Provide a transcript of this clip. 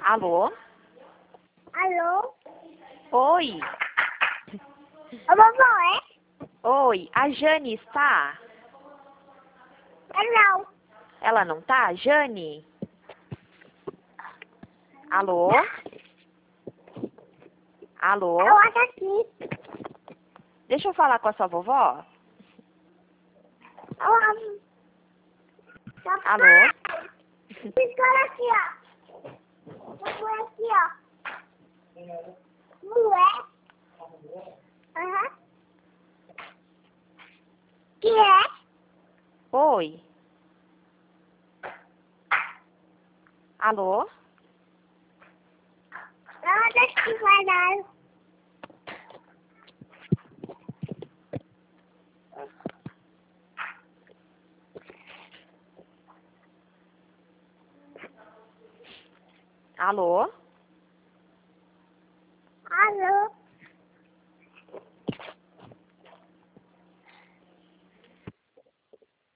Alô? Alô? Oi? A vovó é? Oi, a Jane está? Não. Ela não tá? Jane? Alô? Alô? Ela tá aqui. Deixa eu falar com a sua vovó. Ela... Alô? Escola aqui, ó. Vovó aqui, ó. Não é? Aham. Que é? Oi? Alô? Ela tá aqui, vai dar. Alô? Alô?